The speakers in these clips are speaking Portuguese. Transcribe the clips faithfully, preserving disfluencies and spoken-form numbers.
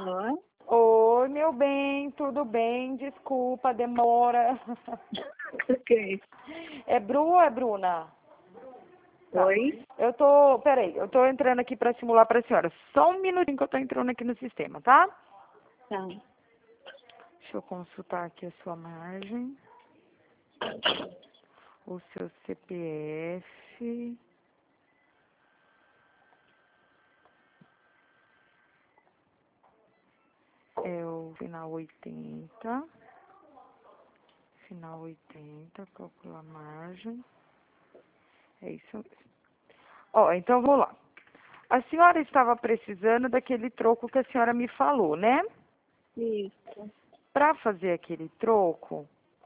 Oi? Oi, meu bem, tudo bem? Desculpa a demora. Ok. É Bru ou é Bruna? Tá. Oi? Eu tô, peraí, eu tô entrando aqui pra simular pra senhora. Só um minutinho que eu tô entrando aqui no sistema, tá? Tá. Deixa eu consultar aqui a sua margem. O seu C P F. É o final oitenta. Final oitenta, calcula a margem. É isso mesmo. Ó, então vamos lá. A senhora estava precisando daquele troco que a senhora me falou, né? Isso. Para fazer aquele troco,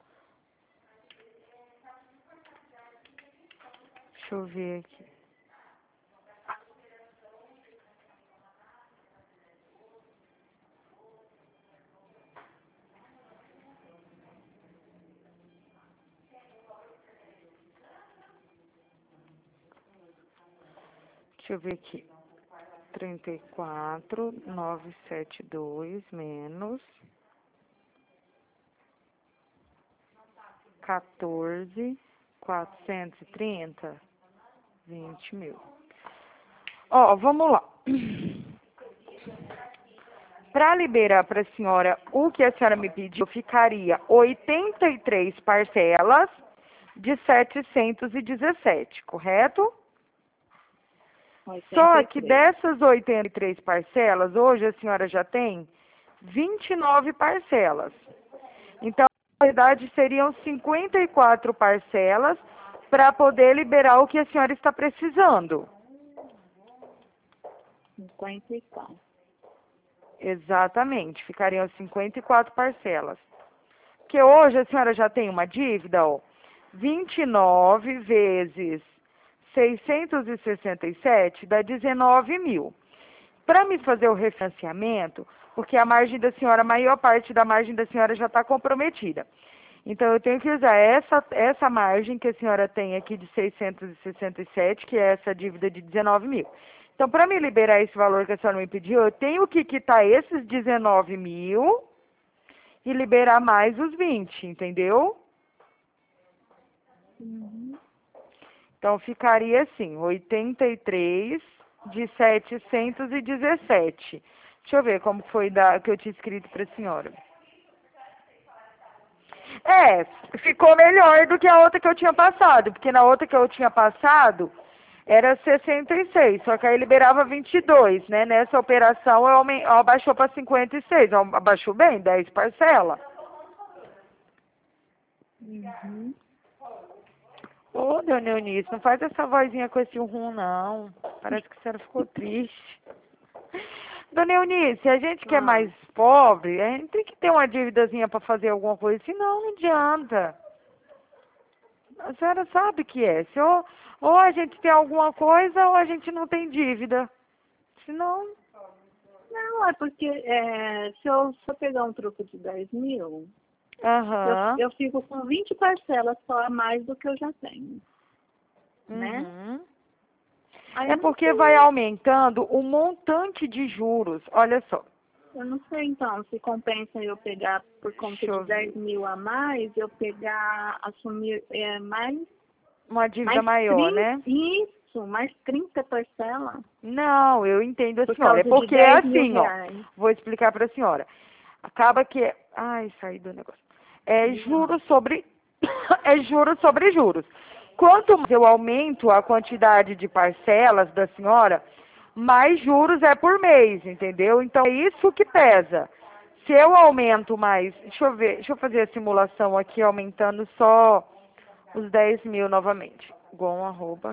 deixa eu ver aqui. Deixa eu ver aqui. trinta e quatro, novecentos e setenta e dois menos quatorze, quatrocentos e trinta, vinte mil. Ó, vamos lá. Para liberar para a senhora o que a senhora me pediu, ficaria oitenta e três parcelas de setecentos e dezessete, correto? oitenta Só e que três. dessas oitenta e três parcelas, hoje a senhora já tem vinte e nove parcelas. Então, na verdade, seriam cinquenta e quatro parcelas para poder liberar o que a senhora está precisando. cinquenta e quatro. Exatamente, ficariam cinquenta e quatro parcelas. Porque hoje a senhora já tem uma dívida, ó, vinte e nove vezes seiscentos e sessenta e sete dá dezenove mil. Para me fazer o refinanciamento, porque a margem da senhora, a maior parte da margem da senhora já está comprometida. Então, eu tenho que usar essa, essa margem que a senhora tem aqui de seiscentos e sessenta e sete, que é essa dívida de dezenove mil. Então, para me liberar esse valor que a senhora me pediu, eu tenho que quitar esses dezenove mil e liberar mais os vinte, entendeu? Uhum. Então, ficaria assim, oitenta e três de setecentos e dezessete. Deixa eu ver como foi da, que eu tinha escrito para a senhora. É, ficou melhor do que a outra que eu tinha passado, porque na outra que eu tinha passado era sessenta e seis, só que aí liberava vinte e dois, né? Nessa operação eu aumen- eu abaixou para cinquenta e seis, eu abaixou bem, dez parcelas. Uhum. Ô, dona Eunice, não faz essa vozinha com esse rum, não. Parece que a senhora ficou triste. Dona Eunice, a gente que é Ah, mais pobre, a gente tem que ter uma dívidazinha para fazer alguma coisa, senão não adianta. A senhora sabe que é. Se ou, ou a gente tem alguma coisa ou a gente não tem dívida. Senão, não, é porque é, se, eu, se eu pegar um troco de dez mil, eu, aham, eu fico com vinte parcelas só a mais do que eu já tenho, né? uhum. Aí É eu não porque vai sei, aumentando o montante de juros. Olha só, eu não sei então se compensa eu pegar por conta deixa de eu dez ver. mil a mais, eu pegar, assumir é, mais. Uma dívida Mais maior, trinta, né? isso, mais trinta parcelas Não, eu entendo a por senhora. É causa de porque é dez mil assim, ó. reais. Vou explicar para a senhora. Acaba que. Ai, saí do negócio. É juros sobre. É juros sobre juros. Quanto mais eu aumento a quantidade de parcelas da senhora, mais juros é por mês, entendeu? Então é isso que pesa. Se eu aumento mais. Deixa eu ver, deixa eu fazer a simulação aqui, aumentando só os dez mil novamente. Gon, arroba,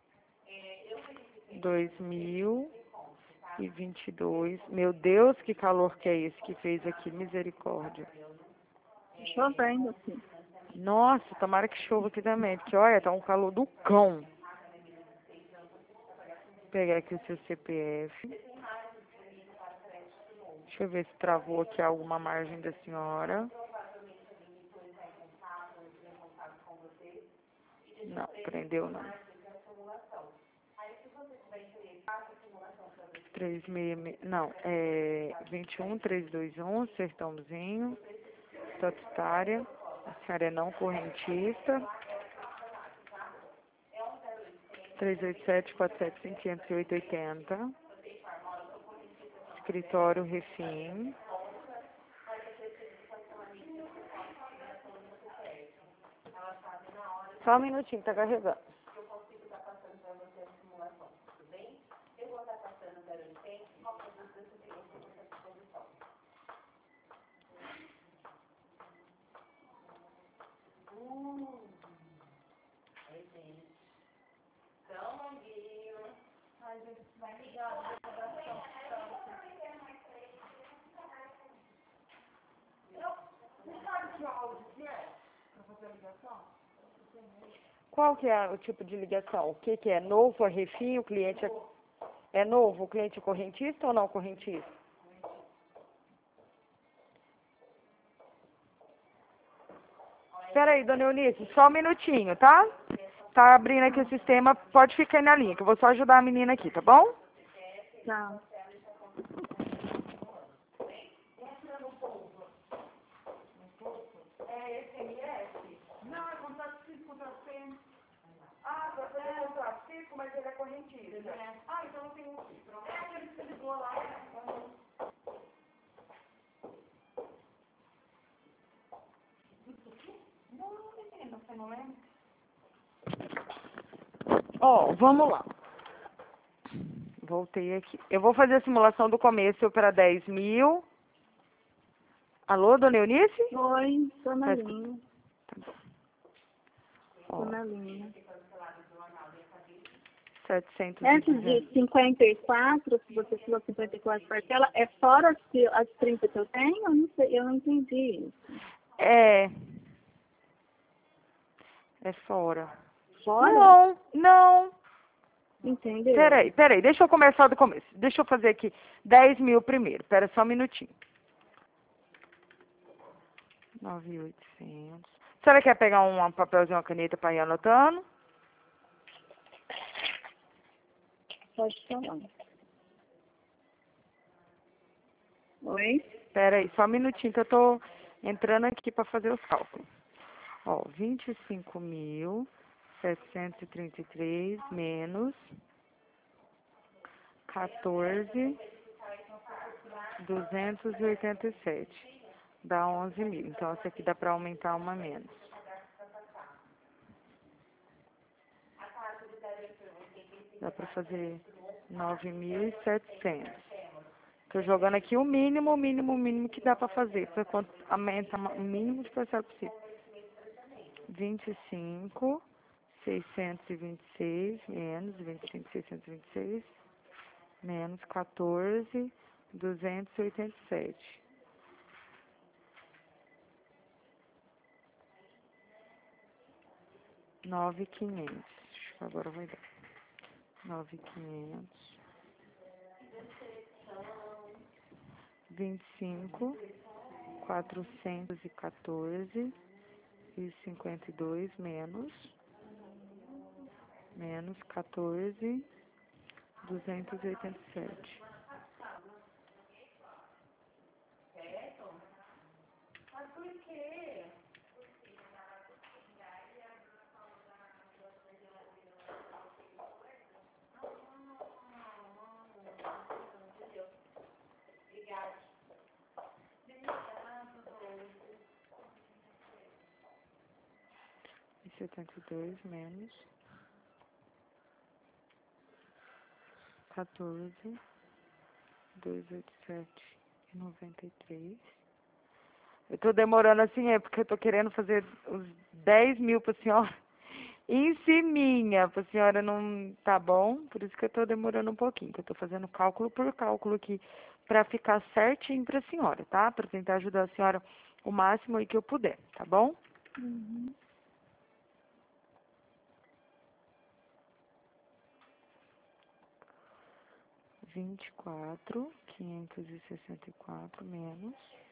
dois mil e vinte e dois. Meu Deus, que calor que é esse que fez aqui, misericórdia. Chovendo aqui. Nossa, tomara que chova aqui também, porque olha, tá um calor do cão. Vou pegar aqui o seu C P F. Deixa eu ver se travou aqui alguma margem da senhora. Não, prendeu não. três mil, não, é vinte e um, trezentos e vinte e um, Sertãozinho, estatutária, a senhora é não correntista, trezentos e oitenta e sete, quatrocentos e sete, quinhentos e oito, oitenta, escritório Refim, só um minutinho, tá carregando. Qual que é o tipo de ligação? O que que é? Novo, a Refim, o cliente é, é novo, o cliente é correntista ou não correntista? Espera aí, dona Eunice, só um minutinho, tá? Tá abrindo aqui o sistema, pode ficar aí na linha, que eu vou só ajudar a menina aqui, tá bom? Tá. Ah, para fazer contrato físico, mas ele é correntista. Ah, então não tem um. É aquele que você ligou lá. Não, menina, você não lembra? Ó, vamos lá. Voltei aqui. Eu vou fazer a simulação do começo para dez mil. Alô, dona Eunice? Oi, tô na Faz... linha. Tá bom. Tô Ó, na linha. setecentos e Essas duzentos. de cinquenta e quatro, se você falou cinquenta e quatro parcelas, é fora as, que- as trinta que eu tenho? Eu não sei, eu não entendi isso. É. É fora. Fora? Não, não. Entendeu? Peraí, peraí, deixa eu começar do começo. Deixa eu fazer aqui dez mil primeiro. Pera só um minutinho. nove mil e oitocentos. A senhora quer pegar um papelzinho, uma caneta para ir anotando? Pode falar. Oi? Peraí, só um minutinho que eu tô entrando aqui para fazer os cálculos. Ó, vinte e cinco mil setecentos e trinta e três menos quatorze mil duzentos e oitenta e sete. Dá onze mil. Então, essa aqui dá para aumentar uma menos. Dá para fazer nove mil e setecentos. Estou jogando aqui o mínimo, o mínimo, o mínimo que dá para fazer. Para aumentar o mínimo de parcela possível. vinte e cinco, seiscentos e vinte e seis, menos vinte e cinco, seiscentos e vinte e seis, menos quatorze, duzentos e oitenta e sete. nove mil e quinhentos. Agora vai dar. nove mil e quinhentos. vinte e cinco, quatrocentos e quatorze e cinquenta e dois menos menos quatorze, duzentos e oitenta e sete. E setenta e dois menos quatorze, duzentos e oitenta e sete e noventa e três. Eu tô demorando assim, é porque eu tô querendo fazer os dez mil pra senhora em ciminha, pra senhora não tá bom, por isso que eu tô demorando um pouquinho, que eu tô fazendo cálculo por cálculo aqui, pra ficar certinho pra senhora, tá? Pra tentar ajudar a senhora o máximo aí que eu puder, tá bom? Uhum. vinte e quatro, quinhentos e sessenta e quatro menos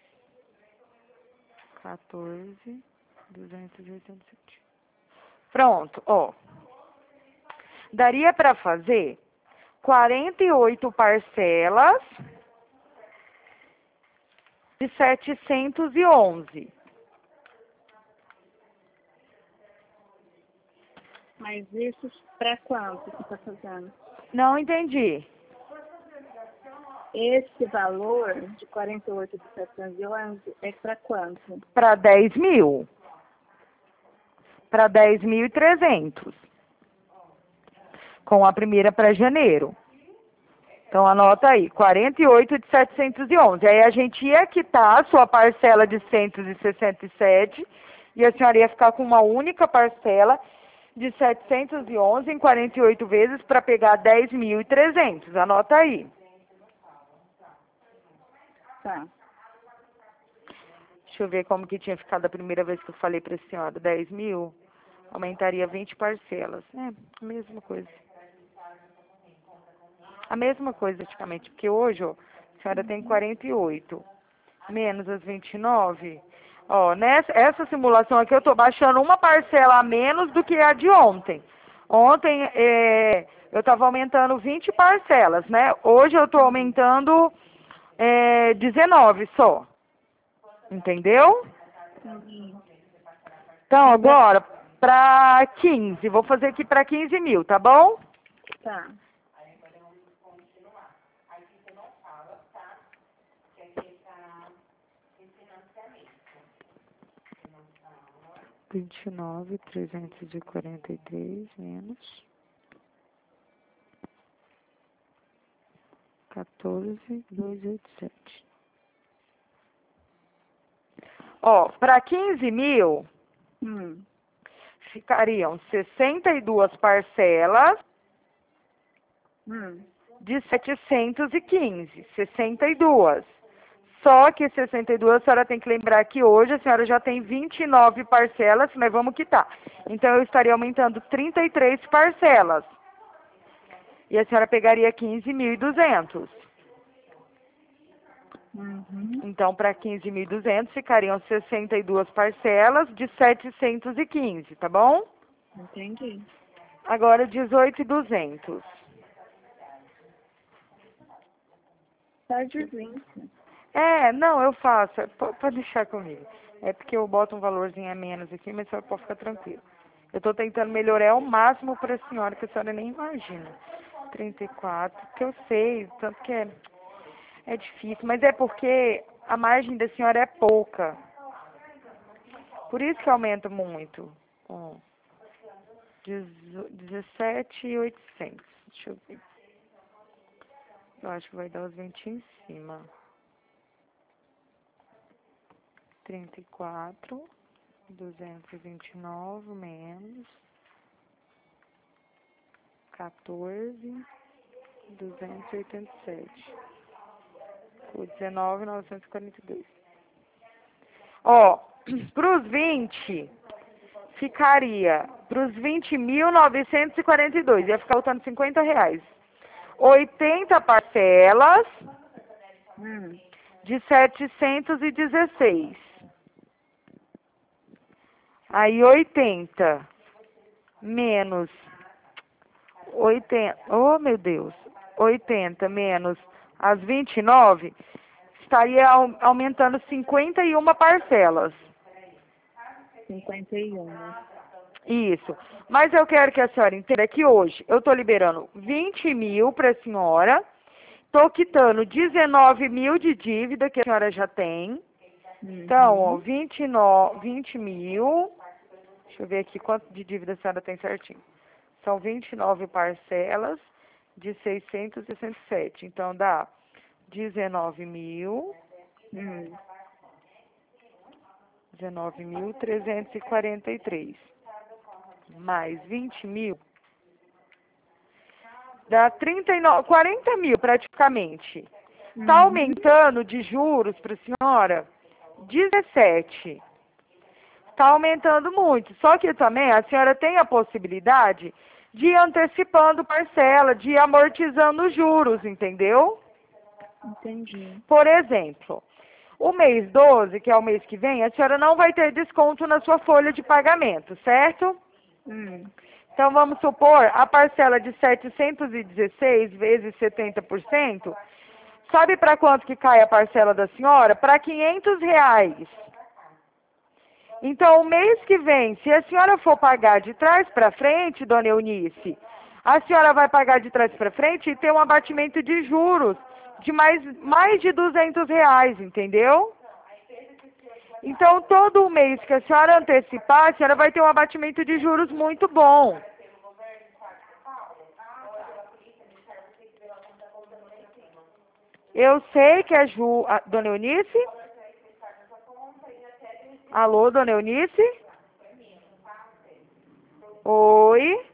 quatorze, duzentos e oitenta e sete. Pronto, ó. Daria para fazer quarenta e oito parcelas de setecentos e onze. Mas isso para quanto que você está fazendo? Não entendi. Esse valor de quarenta e oito de setecentos e onze é para quanto? Para dez mil. Para dez mil e trezentos. Com a primeira para janeiro. Então, anota aí, quarenta e oito de setecentos e onze. Aí a gente ia quitar a sua parcela de cento e sessenta e sete e a senhora ia ficar com uma única parcela de setecentos e onze em quarenta e oito vezes para pegar dez mil e trezentos. Anota aí. Tá. Deixa eu ver como que tinha ficado a primeira vez que eu falei para a senhora. dez mil, aumentaria vinte parcelas. É, a mesma coisa. A mesma coisa, praticamente, porque hoje, ó, a senhora tem quarenta e oito, menos as vinte e nove. Ó, nessa essa simulação aqui eu estou baixando uma parcela a menos do que a de ontem. Ontem é, eu estava aumentando vinte parcelas, né? Hoje eu estou aumentando é, dezenove só. Entendeu? Entendi. Então, agora, para quinze. Vou fazer aqui para quinze mil, tá bom? Tá. vinte e nove, trezentos e quarenta e três, menos quatorze, duzentos e oitenta e sete. Ó, para quinze mil, Hum. ficariam sessenta e duas parcelas Hum. de setecentos e quinze. sessenta e duas. Só que sessenta e duas, a senhora tem que lembrar que hoje a senhora já tem vinte e nove parcelas, mas vamos quitar. Então, eu estaria aumentando trinta e três parcelas. E a senhora pegaria quinze mil e duzentos. Uhum. Então, para quinze mil e duzentos, ficariam sessenta e duas parcelas de setecentos e quinze, tá bom? Entendi. Agora, dezoito mil e duzentos. Tá de vinte. É, não, eu faço. É, po- Pode deixar comigo. É porque eu boto um valorzinho a menos aqui, mas a senhora pode ficar tranquila. Eu estou tentando melhorar ao máximo para a senhora, que a senhora nem imagina. trinta e quatro, que eu sei, tanto que é, é difícil, mas é porque a margem da senhora é pouca. Por isso que aumenta muito. Ó, dezessete mil e oitocentos. Deixa eu ver. Eu acho que vai dar os vinte em cima. trinta e quatro, duzentos e vinte e nove menos quatorze, duzentos e oitenta e sete. O dezenove mil novecentos e quarenta e dois. Ó, para os vinte, ficaria, para os vinte mil novecentos e quarenta e dois, ia ficar faltando cinquenta reais. oitenta parcelas Hum. de setecentos e dezesseis. Aí oitenta menos oitenta, oh meu Deus, oitenta menos as vinte e nove, estaria au- aumentando cinquenta e uma parcelas. cinquenta e um. Isso. Mas eu quero que a senhora entenda que hoje eu estou liberando vinte mil para a senhora, estou quitando dezenove mil de dívida que a senhora já tem. Uhum. Então, ó, vinte e nove, vinte mil. Deixa eu ver aqui quanto de dívida a senhora tem certinho. São vinte e nove parcelas de seiscentos e sessenta e sete. Então, dá dezenove mil, Hum. dezenove mil trezentos e quarenta e três. Mais vinte mil. Dá trinta e nove, quarenta mil praticamente. Está Uhum. aumentando de juros para a senhora dezessete. Está aumentando muito. Só que também a senhora tem a possibilidade de ir antecipando parcela, de ir amortizando os juros, entendeu? Entendi. Por exemplo, o mês doze, que é o mês que vem, a senhora não vai ter desconto na sua folha de pagamento, certo? Hum. Então, vamos supor a parcela de setecentos e dezesseis vezes setenta por cento. Sabe para quanto que cai a parcela da senhora? Para quinhentos reais. Então, o mês que vem, se a senhora for pagar de trás para frente, dona Eunice, a senhora vai pagar de trás para frente e ter um abatimento de juros de mais, mais de duzentos reais, entendeu? Então, todo mês que a senhora antecipar, a senhora vai ter um abatimento de juros muito bom. Eu sei que a Ju... A, dona Eunice? Alô, dona Eunice? Oi?